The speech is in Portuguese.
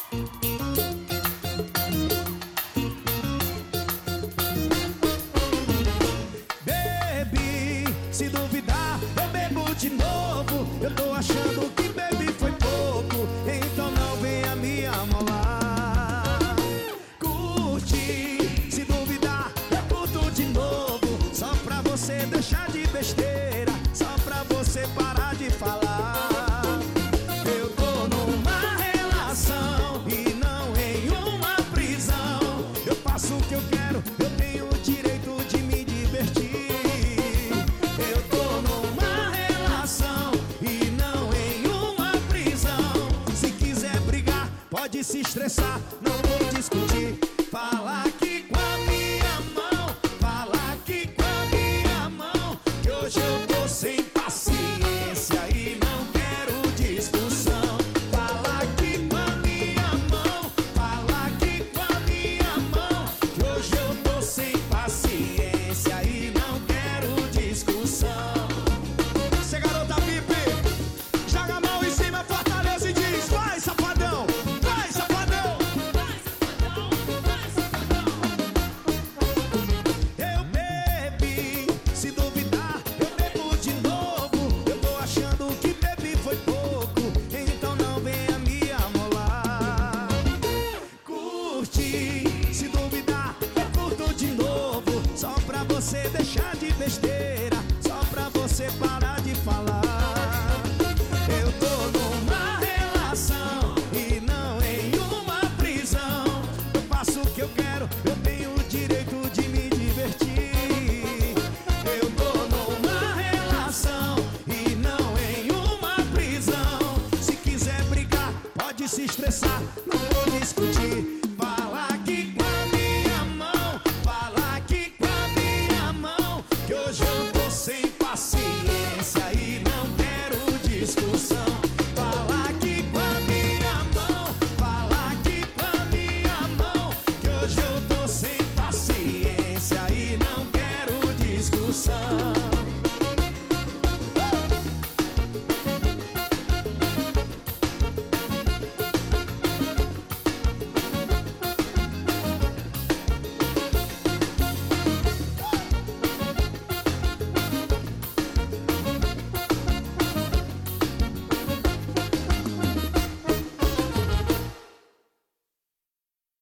Baby, se duvidar, eu bebo de novo. Eu tô achando que baby foi pouco, então não venha me amolar. Curte, se duvidar, eu curto de novo. Só pra você deixar de besteira, só pra você parar de falar. Eu tô numa relação e não em uma prisão. Eu faço o que eu quero, eu tenho o direito de me divertir. Eu tô numa relação e não em uma prisão. Se quiser brigar, pode se estressar, não vou discutir. Fala aqui com a minha mão, fala aqui com a minha mão, que hoje eu tô sem paciência e não quero discussão. Fala aqui com a minha mão, fala aqui com a minha mão, que hoje eu tô sem paciência e não quero discussão. Cê garota VIP, joga a mão em cima, fortaleza e diz: vai safadão, vai safadão. Eu bebi, se duvidar, eu bebo de novo. Eu tô achando que bebi foi pouco, então não venha me amolar. Curte, se duvidar, eu curto de novo. Só pra você deixar de besteira, só pra você parar de falar. Eu tô numa relação e não em uma prisão. Eu faço o que eu quero, eu tenho o direito de me divertir. Eu tô numa relação e não em uma prisão. Se quiser brigar, pode se estressar, não vou discutir. Fala aqui com a minha mão, fala aqui com a minha mão, que hoje eu tô sem paciência e não quero discussão.